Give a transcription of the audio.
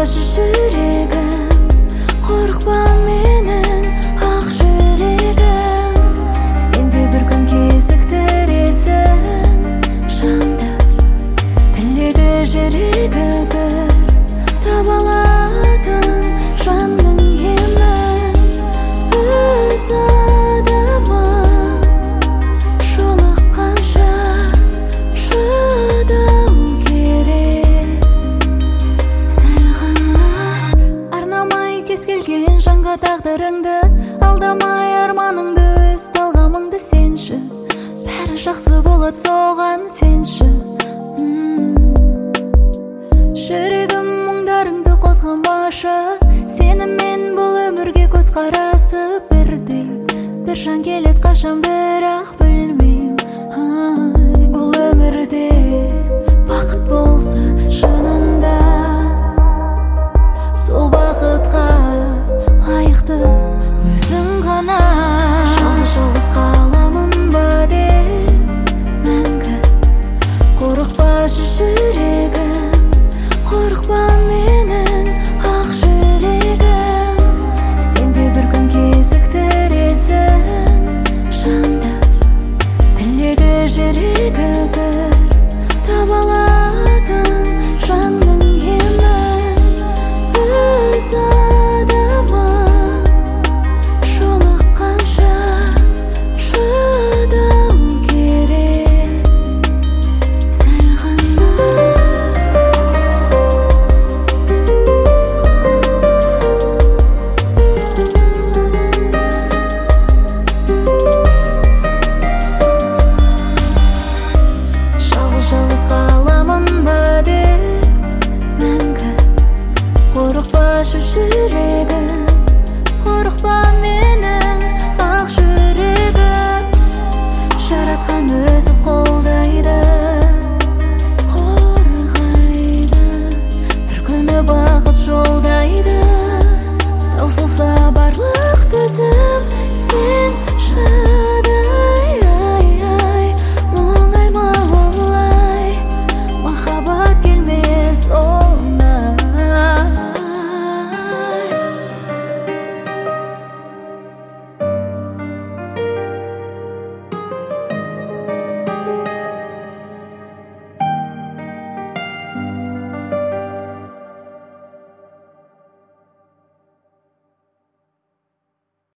Қорықпашы жүрегім, қорықпа менің ақ жүрегім. Сен де бір күн кезіктіресің жанды, тілегі жүрегі бір таба алатын жанның емін. Өз адамым жолыққанша шыдау керек. Сәл ғана арнамай кез келген жанға тағдырыңды, алдамай арманыңды, өз талғамыңды сенші. Бәрі жақсы болады соған сенші. Жүрегім мұңдарыңды қозғамашы, сенімен бұл өмірге көз қарасы бірдей. Бір жан келет қашан бірақ білмейм, бұл өмірде бақыт болса шынында, сол бақытқа лайықты өзің ғана. Жалғыз қаламын ба деп мәңгі, қорықпашы жүрегім, қорықпа менің ақ жүрегім. Сен де бір күн кезіктіресің жанды, тілегі жүрегі бір таба алатын жанның емін. Өз адамым жолыққанша шыдау керек. Сәл ғана жалғыз қаламын ба деп мәңгі, қорықпашы жүрегім.